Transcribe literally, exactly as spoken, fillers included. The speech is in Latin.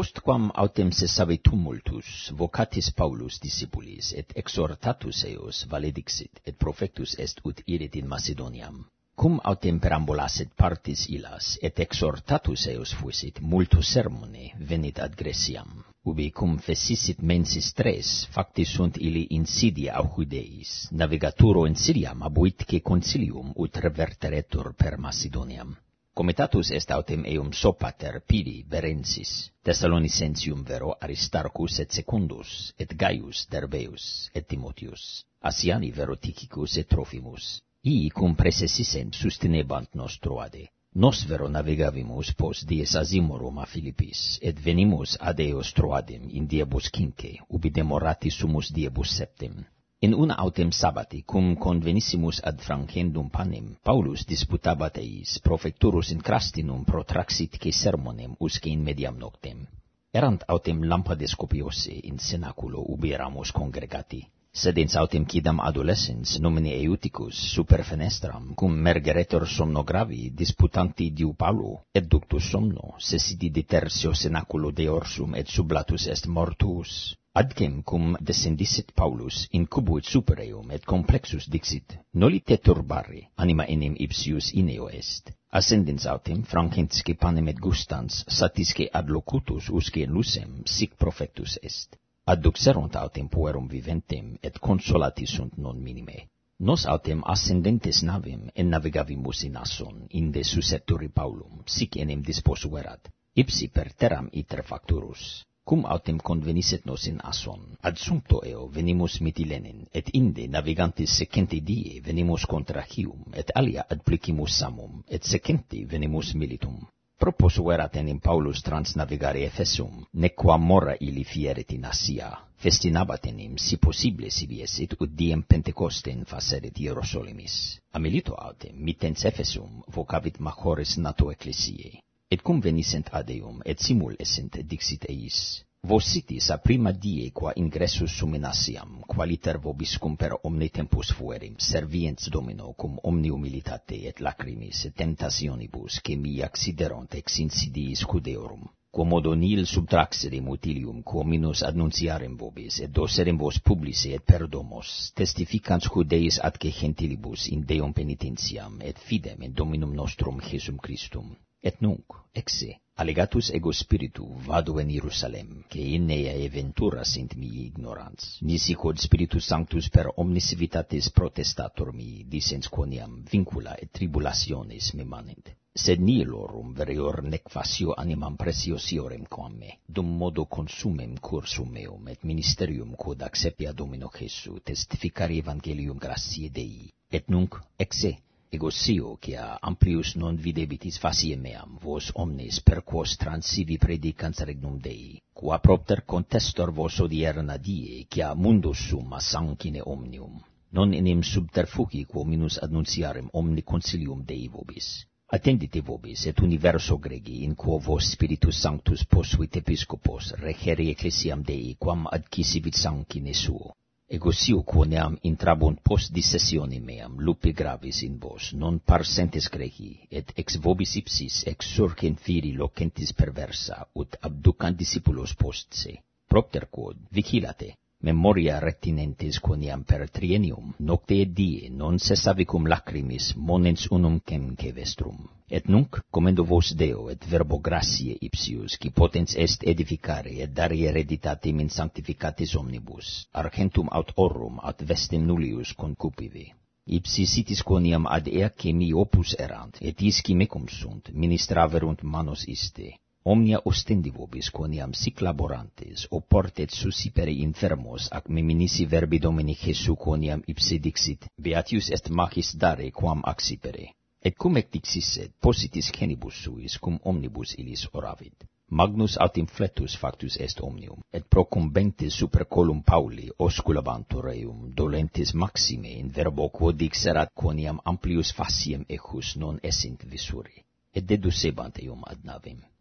Postquam autem cessavi tumultus, vocatis Paulus discipulis, et exhortatus eos valedixit, et profectus est ut irit in Macedoniam. Cum autem perambulasset partis illas, et exhortatus eos fusit, multo sermone venit ad Greciam. Ubi cum fecisit mensis tres, facti sunt ili insidia auhudeis, navigaturo in Siriam abuitque concilium ut reverteretur per Macedoniam. Comitatus est autem eum Sopater, Piri, Berensis, Thessalonicensium vero Aristarchus et Secundus, et Gaius, Derbeus, et Timotheus, Asiani vero Tychicus et Trophimus. Ii cum praesessent sustinebant nos troade. Nos vero navigavimus pos dies Asimorum a Philippis, et venimus ad eos troadem in diebus quinque, ubi demorati sumus diebus septem. In una autem sabbati, cum convenissimus ad Francendum panem, Paulus disputabat eis, profecturus in crastinum protraxitque sermonem usque in mediam noctem. Erant autem lampades copiose in cenaculo ubi eramus congregati. Sedens autem quidam adolescens nomine Eutychus super fenestram, cum mergeretur somno gravi disputanti diu Paulo, et ductus somno, sesidi de tertio cenaculo deorsum et sublatus est mortuus. Adcem cum descendisset Paulus in cubuit super eum et complexus dixit, noli te turbare, anima enim ipsius ineo est. Ascendens autem francensque panem et gustans satisque ad locutus usque in lucem sic profectus est. Adduxerunt autem puerum viventem, et consolati sunt non minime. Nos autem ascendentes navem en navigavimus in Asson, inde suscepturi Paulum, sic enim disposuerat, ipsi per terram iter facturus. Cum autem convenisset nos in Asson, ad sumpto eo venimus Mitilenen, et inde navigantis secente die venimus contra Chium, et alia ad plicimus Samum, et secente venimus Militum. Proposuerat enim Paulus transnavigare Ephesum, nequam mora ili fieret in Asia, festinabat enim, si possible si viesit, ut diem Pentecosten faceret Hierosolimis. A milito autem, mittens Ephesum, vocavit majores nato ecclesiae. Et cum venissent ad eum, et simul essent, dixit eis, vos sitis a prima die qua ingressus sum in Asiam, qualiter vobis cum per omne tempus fuerim, serviens Domino cum omni humilitate et lacrimis et tentationibus, que mi accideront ex insidiis Judeorum. Quomodo nihil subtraxerem utilium, quo minus annunciarem vobis, et doserem vos publice et per domos, testificans Judeis atque gentilibus in Deum penitentiam, et fidem in Dominum nostrum Jesum Christum. Et nunc, exe, allegatus ego spiritu vado in Hierusalem, que in ea eventura sint mi ignorans. Nisi quod Spiritus Sanctus per omnis civitatis protestator mi, dicens quoniam vincula et tribulationes me manent. Sed nihilorum verior nec facio animam preciosiorem quam me, dum modo consumem cursum meum et ministerium quod accepia Domino Jesu testificare evangelium gratiae Dei. Et nunc, exe, ego scio quia amplius non videbitis facie meam, vos omnes per quos transivi predicans regnum Dei, qua propter contestor vos odierna die, quia mundus sum sanguine omnium, non enim subterfugi quo minus annunciarem omni concilium Dei vobis. Attendite vobis et universo gregi, in quo vos Spiritus Sanctus posuit episcopos regere ecclesiam Dei, quam adquisivit sanguine suo. Ego scio quoniam intrabunt post dissessionem meam lupi gravis in vos, non par sentes gregi, et ex vobis ipsis exsurgent firi locentis perversa, ut abducant discipulos post se. Propter quod, vigilate, memoria retinentes quoniam per triennium, nocte et die, non cessavi cum lacrimis, monens unum cemque vestrum. Et nunc, commendo vos Deo et verbo gratiae ipsius, qui potens est edificare et dare hereditatem in sanctificatis omnibus, argentum aut orum aut vestem nullius concupivi. Ipsi sitis quoniam ad eace mi opus erant, et isci mecum sunt, ministraverunt manos iste. Omnia ostendi vobis quoniam sic laborantes, oportet suscipere infermos, ac meminisi verbi Domini Jesu quoniam ipse dixit, beatius est magis dare quam accipere. Et cum ec dixisset, positis genibus suis, cum omnibus illis oravit. Magnus aut infletus factus est omnium, et procumbentes super colum Pauli osculabantur eum, dolentes maxime in verbo quod dixerat quoniam amplius faciem ejus non essent visuri, et deducebant eum ad navem.